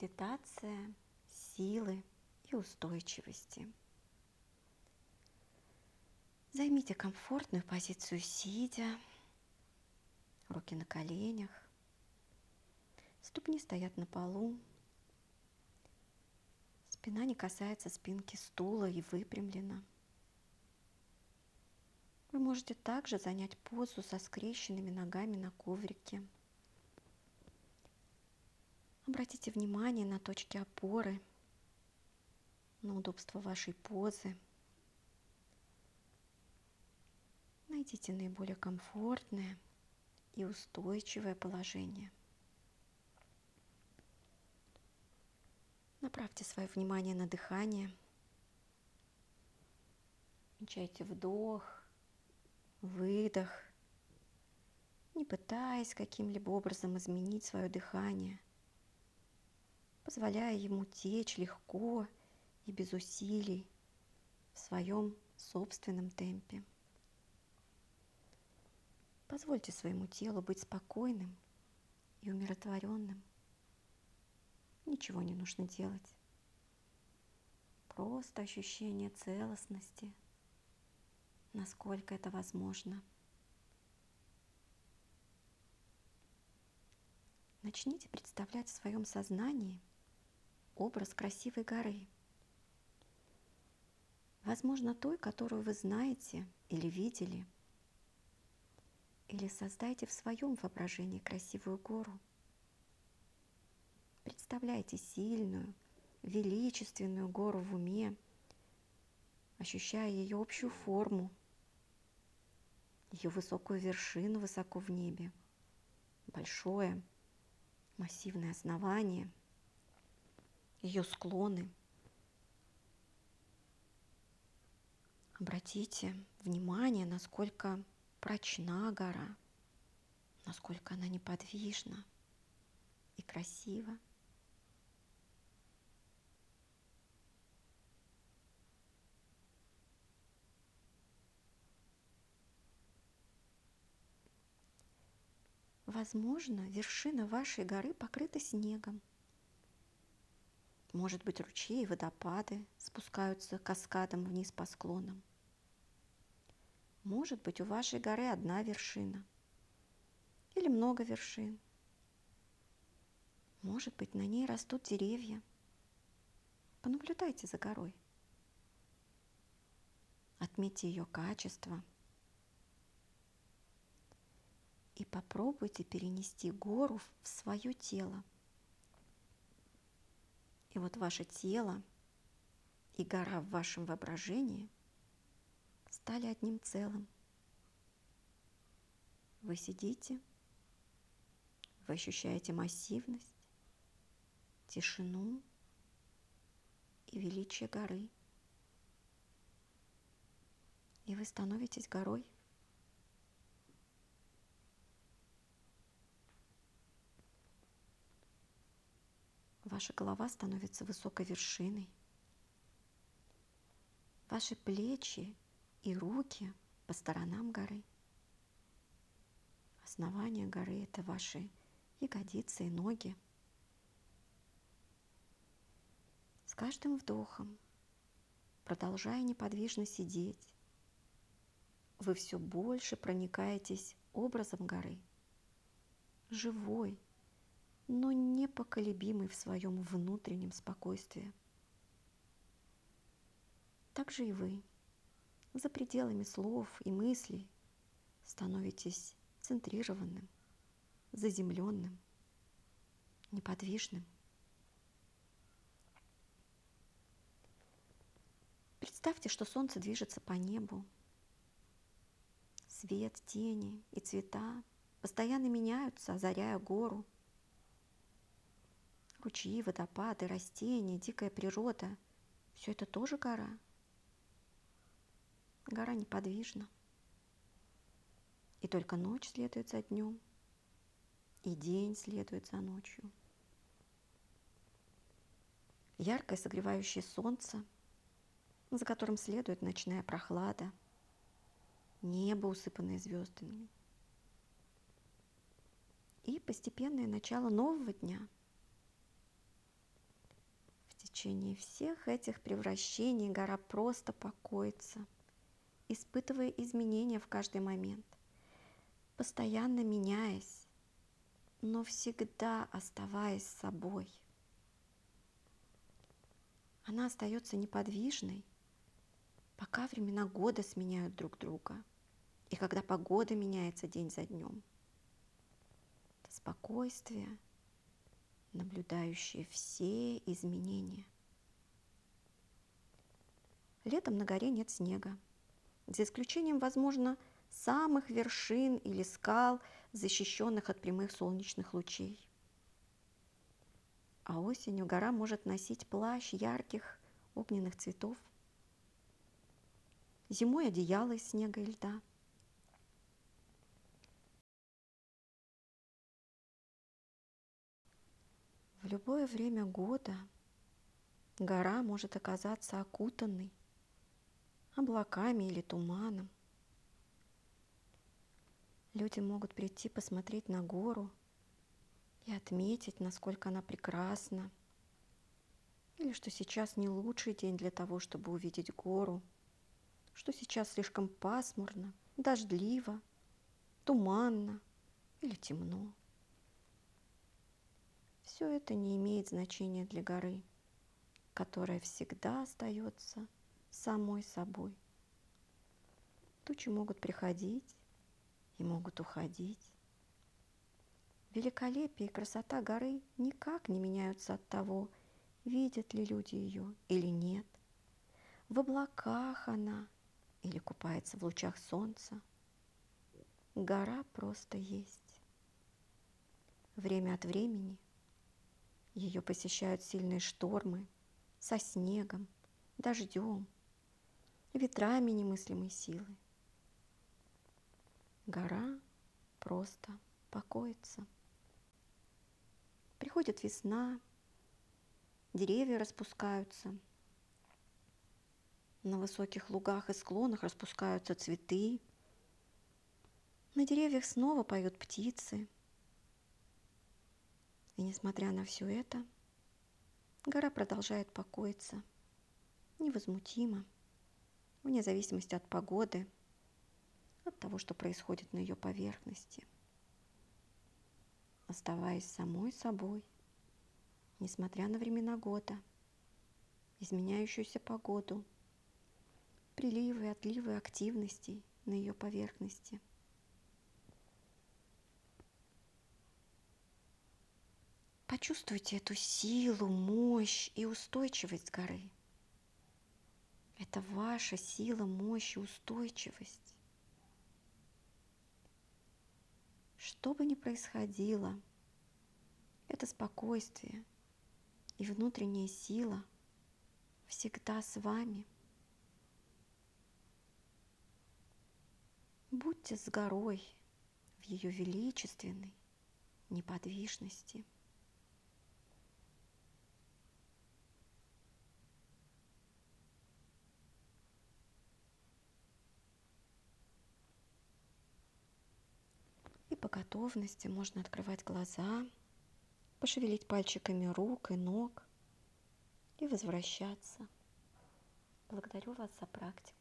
Медитация силы и устойчивости. Займите комфортную позицию сидя, руки на коленях, ступни стоят на полу, спина не касается спинки стула и выпрямлена. Вы можете также занять позу со скрещенными ногами на коврике. Обратите внимание на точки опоры, на удобство вашей позы. Найдите наиболее комфортное и устойчивое положение. Направьте свое внимание на дыхание. Отмечайте вдох, выдох, не пытаясь каким-либо образом изменить свое дыхание, позволяя ему течь легко и без усилий в своем собственном темпе. Позвольте своему телу быть спокойным и умиротворенным. Ничего не нужно делать. Просто ощущение целостности, насколько это возможно. Начните представлять в своем сознании образ красивой горы. Возможно, той, которую вы знаете или видели. Или создайте в своем воображении красивую гору. Представляйте сильную, величественную гору в уме, ощущая ее общую форму, ее высокую вершину высоко в небе, большое массивное основание, ее склоны. Обратите внимание, насколько прочна гора, насколько она неподвижна и красива. Возможно, вершина вашей горы покрыта снегом. Может быть, ручьи и водопады спускаются каскадом вниз по склонам. Может быть, у вашей горы одна вершина или много вершин. Может быть, на ней растут деревья. Понаблюдайте за горой. Отметьте ее качество. И попробуйте перенести гору в свое тело. И вот ваше тело и гора в вашем воображении стали одним целым. Вы сидите, вы ощущаете массивность, тишину и величие горы. И вы становитесь горой. Ваша голова становится высокой вершиной. Ваши плечи и руки по сторонам горы. Основание горы – это ваши ягодицы и ноги. С каждым вдохом, продолжая неподвижно сидеть, вы все больше проникаетесь образом горы, живой, но непоколебимый в своем внутреннем спокойствии. Также и вы, за пределами слов и мыслей, становитесь центрированным, заземленным, неподвижным. Представьте, что солнце движется по небу. Свет, тени и цвета постоянно меняются, озаряя гору. Ручьи, водопады, растения, дикая природа – все это тоже гора. Гора неподвижна. И только ночь следует за днем, и день следует за ночью. Яркое согревающее солнце, за которым следует ночная прохлада, небо, усыпанное звездами. И постепенное начало нового дня. течение всех этих превращений гора просто покоится, испытывая изменения в каждый момент, постоянно меняясь, но всегда оставаясь собой. Она остается неподвижной, пока времена года сменяют друг друга, и когда погода меняется день за днем. Это спокойствие, наблюдающее все изменения. Летом на горе нет снега, за исключением, возможно, самых вершин или скал, защищенных от прямых солнечных лучей. А осенью гора может носить плащ ярких огненных цветов, зимой одеяло из снега и льда. В любое время года гора может оказаться окутанной облаками или туманом. Люди могут прийти посмотреть на гору и отметить, насколько она прекрасна, или что сейчас не лучший день для того, чтобы увидеть гору, что сейчас слишком пасмурно, дождливо, туманно или темно. Все это не имеет значения для горы, которая всегда остается самой собой. Тучи могут приходить и могут уходить. Великолепие и красота горы никак не меняются от того, видят ли люди ее или нет. В облаках она или купается в лучах солнца. Гора просто есть. Время от времени ее посещают сильные штормы со снегом, дождем, ветрами немыслимой силы. Гора просто покоится. Приходит весна, деревья распускаются, на высоких лугах и склонах распускаются цветы, на деревьях снова поют птицы. И несмотря на все это, гора продолжает покоиться невозмутимо, вне зависимости от погоды, от того, что происходит на ее поверхности, оставаясь самой собой, несмотря на времена года, изменяющуюся погоду, приливы и отливы активностей на ее поверхности. Почувствуйте эту силу, мощь и устойчивость горы. Это ваша сила, мощь и устойчивость. Что бы ни происходило, это спокойствие и внутренняя сила всегда с вами. Будьте с горой в ее величественной неподвижности. И по готовности можно открывать глаза, пошевелить пальчиками рук и ног и возвращаться. Благодарю вас за практику.